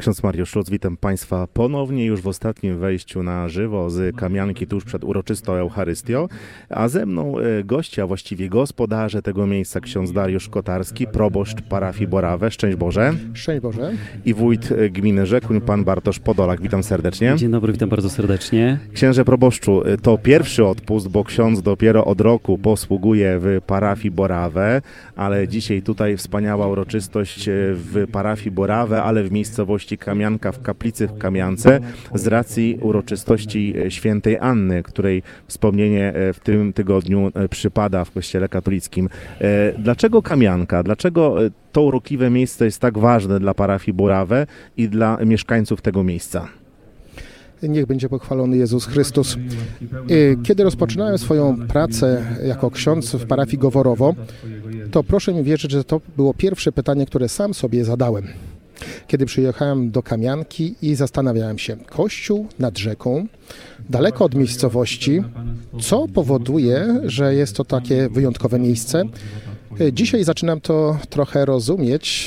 Ksiądz Mariusz Szulc, witam Państwa ponownie już w ostatnim wejściu na żywo z Kamianki tuż przed uroczystą Eucharystią, a ze mną goście, a właściwie gospodarze tego miejsca, ksiądz Dariusz Kotarski, proboszcz parafii Borawę. Szczęść Boże. Szczęść Boże. I wójt gminy Rzekuń, pan Bartosz Podolak. Witam serdecznie. Dzień dobry, witam bardzo serdecznie. Księże proboszczu, to pierwszy odpust, bo ksiądz dopiero od roku posługuje w parafii Borawę, ale dzisiaj tutaj wspaniała uroczystość w parafii Borawę, ale w miejscowości Kamianka, w kaplicy w Kamiance, z racji uroczystości świętej Anny, której wspomnienie w tym tygodniu przypada w Kościele katolickim. Dlaczego Kamianka? Dlaczego to urokliwe miejsce jest tak ważne dla parafii Borawę i dla mieszkańców tego miejsca? Niech będzie pochwalony Jezus Chrystus. Kiedy rozpoczynałem swoją pracę jako ksiądz w parafii Goworowo, to proszę mi wierzyć, że to było pierwsze pytanie, które sam sobie zadałem. Kiedy przyjechałem do Kamianki i zastanawiałem się, kościół nad rzeką, daleko od miejscowości, co powoduje, że jest to takie wyjątkowe miejsce. Dzisiaj zaczynam to trochę rozumieć,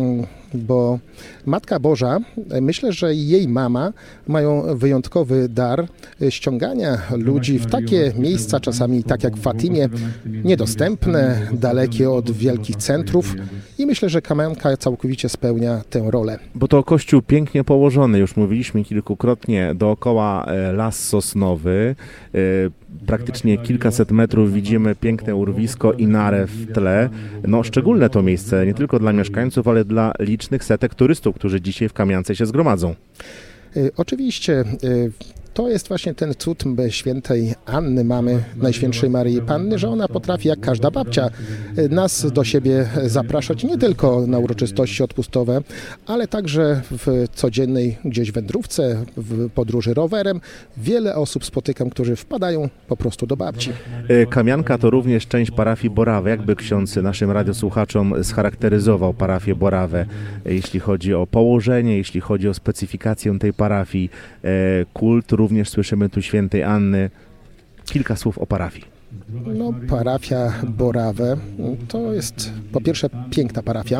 bo Matka Boża, myślę, że jej mama mają wyjątkowy dar ściągania ludzi w takie miejsca, czasami tak jak w Fatimie, niedostępne, dalekie od wielkich centrów, i myślę, że Kamianka całkowicie spełnia tę rolę. Bo to kościół pięknie położony, już mówiliśmy kilkukrotnie, dookoła las sosnowy, praktycznie kilkaset metrów widzimy piękne urwisko i narę w tle. No, szczególne to miejsce, nie tylko dla mieszkańców, ale dla licznych setek turystów, którzy dzisiaj w Kamiance się zgromadzą. Oczywiście. To jest właśnie ten cud świętej Anny, mamy Najświętszej Maryi Panny, że ona potrafi, jak każda babcia, nas do siebie zapraszać nie tylko na uroczystości odpustowe, ale także w codziennej gdzieś wędrówce, w podróży rowerem. Wiele osób spotykam, którzy wpadają po prostu do babci. Kamianka to również część parafii Borawę. Jakby ksiądz naszym radiosłuchaczom scharakteryzował parafię Borawę, jeśli chodzi o położenie, jeśli chodzi o specyfikację tej parafii, kult, również słyszymy tu świętej Anny. Kilka słów o parafii. No, parafia Borawę to jest po pierwsze piękna parafia.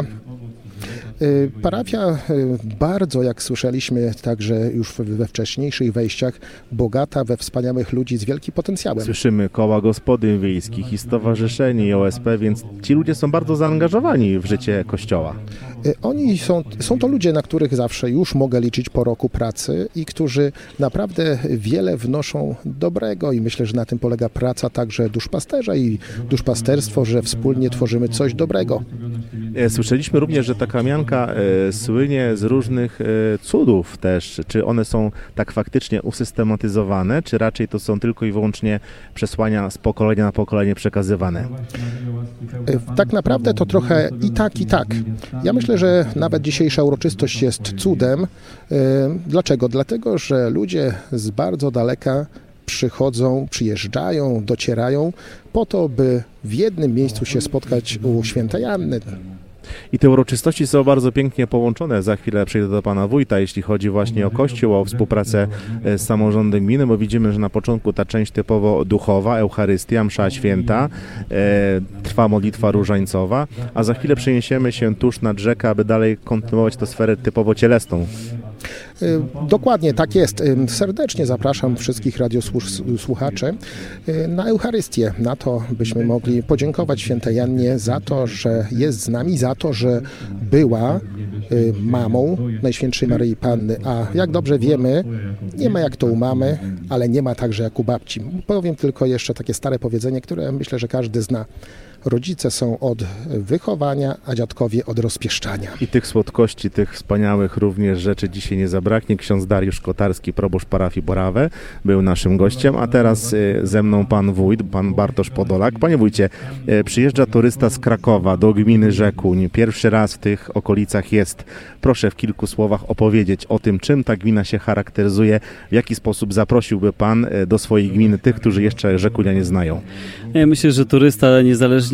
Parafia bardzo, jak słyszeliśmy także już we wcześniejszych wejściach, bogata we wspaniałych ludzi z wielkim potencjałem. Słyszymy koła gospodyń wiejskich i stowarzyszenie i OSP, więc ci ludzie są bardzo zaangażowani w życie Kościoła. Oni są to ludzie, na których zawsze już mogę liczyć po roku pracy i którzy naprawdę wiele wnoszą dobrego, i myślę, że na tym polega praca także duszpasterza i duszpasterstwo, że wspólnie tworzymy coś dobrego. Słyszeliśmy również, że ta Kamianka słynie z różnych cudów też. Czy one są tak faktycznie usystematyzowane, czy raczej to są tylko i wyłącznie przesłania z pokolenia na pokolenie przekazywane? Tak naprawdę to trochę i tak, i tak. Ja myślę, że nawet dzisiejsza uroczystość jest cudem. Dlaczego? Dlatego, że ludzie z bardzo daleka przyjeżdżają, docierają po to, by w jednym miejscu się spotkać u świętej Anny. I te uroczystości są bardzo pięknie połączone. Za chwilę przejdę do pana wójta, jeśli chodzi właśnie o Kościół, o współpracę z samorządem gminy, bo widzimy, że na początku ta część typowo duchowa, Eucharystia, msza święta, trwa modlitwa różańcowa, a za chwilę przeniesiemy się tuż nad rzekę, aby dalej kontynuować tę sferę typowo cielesną. Dokładnie, tak jest. Serdecznie zapraszam wszystkich radiosłuchaczy na Eucharystię, na to, byśmy mogli podziękować świętej Jannie za to, że jest z nami, za to, że była mamą Najświętszej Maryi Panny, a jak dobrze wiemy, nie ma jak to u mamy, ale nie ma także jak u babci. Powiem tylko jeszcze takie stare powiedzenie, które myślę, że każdy zna. Rodzice są od wychowania, a dziadkowie od rozpieszczania. I tych słodkości, tych wspaniałych również rzeczy dzisiaj nie zabraknie. Ksiądz Dariusz Kotarski, proboszcz parafii Borawę, był naszym gościem, a teraz ze mną pan wójt, pan Bartosz Podolak. Panie wójcie, przyjeżdża turysta z Krakowa do gminy Rzekuń. Pierwszy raz w tych okolicach jest. Proszę w kilku słowach opowiedzieć o tym, czym ta gmina się charakteryzuje, w jaki sposób zaprosiłby pan do swojej gminy tych, którzy jeszcze Rzekunia nie znają. Ja myślę, że turysta niezależnie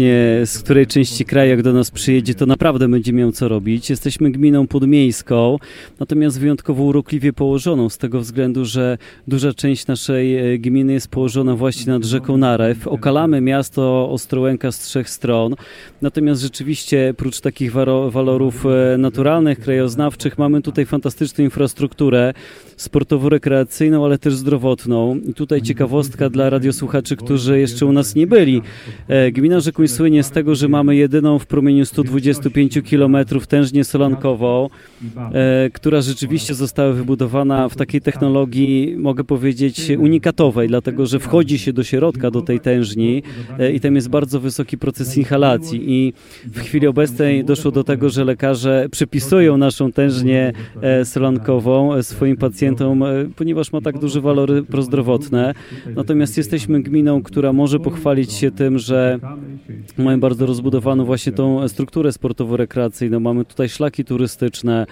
właśnie z której części kraju, jak do nas przyjedzie, to naprawdę będzie miał co robić. Jesteśmy gminą podmiejską, natomiast wyjątkowo urokliwie położoną z tego względu, że duża część naszej gminy jest położona właśnie nad rzeką Narew. Okalamy miasto Ostrołęka z 3 stron, natomiast rzeczywiście prócz takich walorów naturalnych, krajoznawczych mamy tutaj fantastyczną infrastrukturę sportowo-rekreacyjną, ale też zdrowotną. I tutaj ciekawostka dla radiosłuchaczy, którzy jeszcze u nas nie byli. Gmina Rzekuń słynie z tego, że mamy jedyną w promieniu 125 km tężnię solankową, która rzeczywiście została wybudowana w takiej technologii, mogę powiedzieć, unikatowej, dlatego że wchodzi się do środka, do tej tężni i tam jest bardzo wysoki proces inhalacji i w chwili obecnej doszło do tego, że lekarze przypisują naszą tężnię solankową swoim pacjentom, ponieważ ma tak duże walory prozdrowotne. Natomiast jesteśmy gminą, która może pochwalić się tym, że mamy bardzo rozbudowaną właśnie tą strukturę sportowo-rekreacyjną. Mamy tutaj szlaki turystyczne,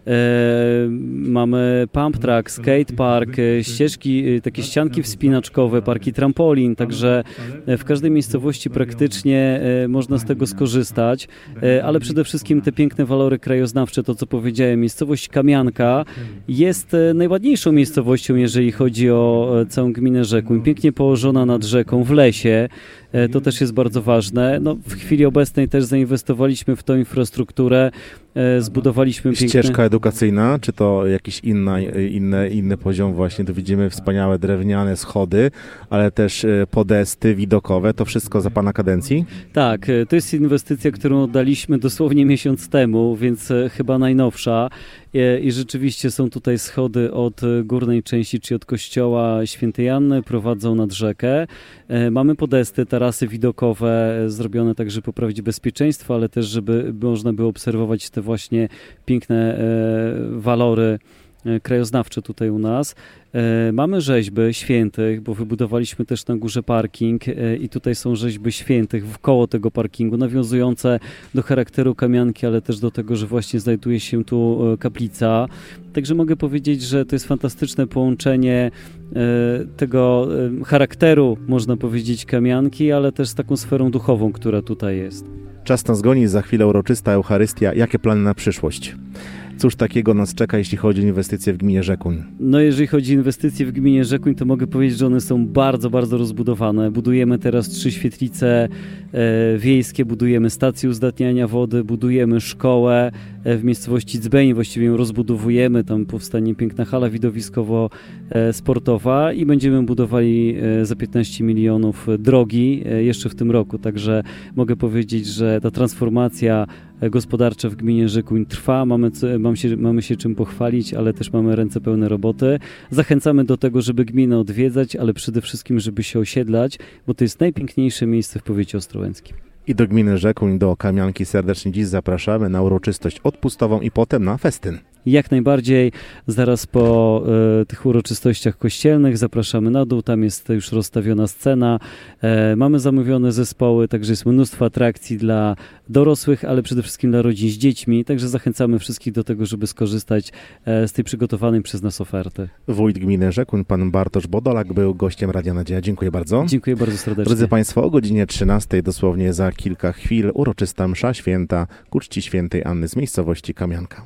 mamy pump track, skate park, ścieżki, takie ścianki wspinaczkowe, parki trampolin, także w każdej miejscowości praktycznie można z tego skorzystać, ale przede wszystkim te piękne walory krajoznawcze, to co powiedziałem, miejscowość Kamianka jest najładniejszą miejscowością, jeżeli chodzi o całą gminę Rzekuń, pięknie położona nad rzeką, w lesie. To też jest bardzo ważne. No, w chwili obecnej też zainwestowaliśmy w tą infrastrukturę, zbudowaliśmy piękne... Ścieżka edukacyjna, czy to jakiś inny poziom właśnie, tu widzimy wspaniałe drewniane schody, ale też podesty widokowe, to wszystko za Pana kadencji? Tak, to jest inwestycja, którą oddaliśmy dosłownie miesiąc temu, więc chyba najnowsza i rzeczywiście są tutaj schody od górnej części, czyli od kościoła Świętej Anny, prowadzą nad rzekę. Mamy podesty, tarasy widokowe zrobione tak, żeby poprawić bezpieczeństwo, ale też, żeby można było obserwować te właśnie piękne walory krajoznawcze tutaj u nas. Mamy rzeźby świętych, bo wybudowaliśmy też na górze parking i tutaj są rzeźby świętych wkoło tego parkingu, nawiązujące do charakteru Kamianki, ale też do tego, że właśnie znajduje się tu kaplica. Także mogę powiedzieć, że to jest fantastyczne połączenie tego charakteru, można powiedzieć, Kamianki, ale też z taką sferą duchową, która tutaj jest. Czas nas goni, za chwilę uroczysta Eucharystia. Jakie plany na przyszłość? Cóż takiego nas czeka, jeśli chodzi o inwestycje w gminie Rzekuń? No jeżeli chodzi o inwestycje w gminie Rzekuń, to mogę powiedzieć, że one są bardzo, bardzo rozbudowane. Budujemy teraz 3 świetlice wiejskie, budujemy stację uzdatniania wody, budujemy szkołę w miejscowości Dzbeń, właściwie ją rozbudowujemy, tam powstanie piękna hala widowiskowo-sportowa i będziemy budowali za 15 milionów drogi jeszcze w tym roku, także mogę powiedzieć, że ta transformacja gospodarcza w gminie Rzekuń trwa, mamy się czym pochwalić, ale też mamy ręce pełne roboty. Zachęcamy do tego, żeby gminę odwiedzać, ale przede wszystkim, żeby się osiedlać, bo to jest najpiękniejsze miejsce w powiecie ostrołęckim. I do gminy Rzekuń, do Kamianki serdecznie dziś zapraszamy na uroczystość odpustową i potem na festyn. Jak najbardziej, zaraz po tych uroczystościach kościelnych zapraszamy na dół, tam jest już rozstawiona scena, mamy zamówione zespoły, także jest mnóstwo atrakcji dla dorosłych, ale przede wszystkim dla rodzin z dziećmi, także zachęcamy wszystkich do tego, żeby skorzystać z tej przygotowanej przez nas oferty. Wójt gminy Rzekuń, pan Bartosz Bodolak, był gościem Radia Nadzieja. Dziękuję bardzo. Dziękuję bardzo serdecznie. Drodzy Państwo, o godzinie 13, dosłownie za kilka chwil, uroczysta msza święta ku czci Świętej Anny z miejscowości Kamianka.